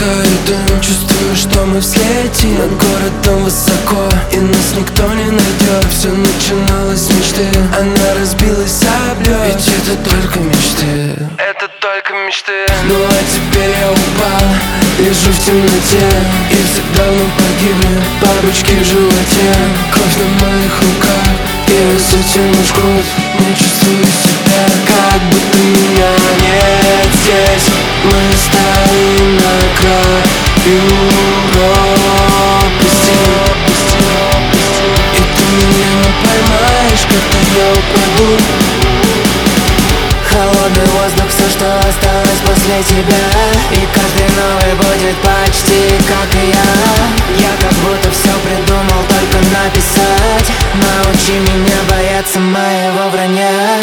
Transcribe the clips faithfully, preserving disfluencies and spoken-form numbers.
выдыхаю дым, чувствую, что мы взлетим над городом высоко, и нас никто не найдет. Все начиналось с мечты, она разбилась об лед. Ведь это только мечты, это только мечты. Ну а теперь я упал, лежу в темноте, и все давно погибли бабочки в животе. Кровь на моих руках, и я с этим жгут. Не чувствую себя, как будто меня нет здесь. Мы стоим на краю пропасти, и ты меня не поймаешь, когда я упаду. Холодный воздух, все, что осталось после тебя, и каждый новый будет почти как и я. Я как будто все придумал только написать. Научи меня бояться моего вранья.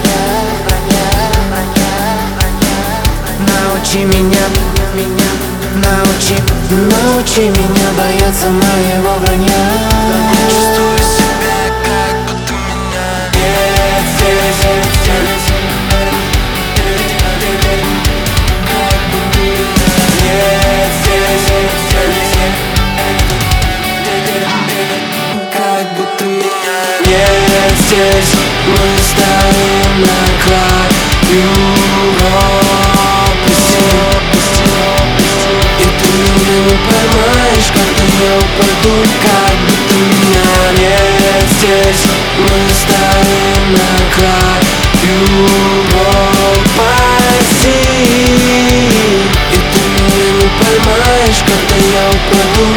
Научи меня, меня, научи, научи меня бояться моего вранья. Чувствую себя, как будто меня нет здесь, здесь. Как будто меня нет здесь, здесь. Как будто меня нет здесь. Мы стоим на краю пропасти, и ты меня не поймаешь, когда я упаду. Как будто меня нет здесь. Мы стоим на краю пропасти, и ты меня не поймаешь, когда я упаду.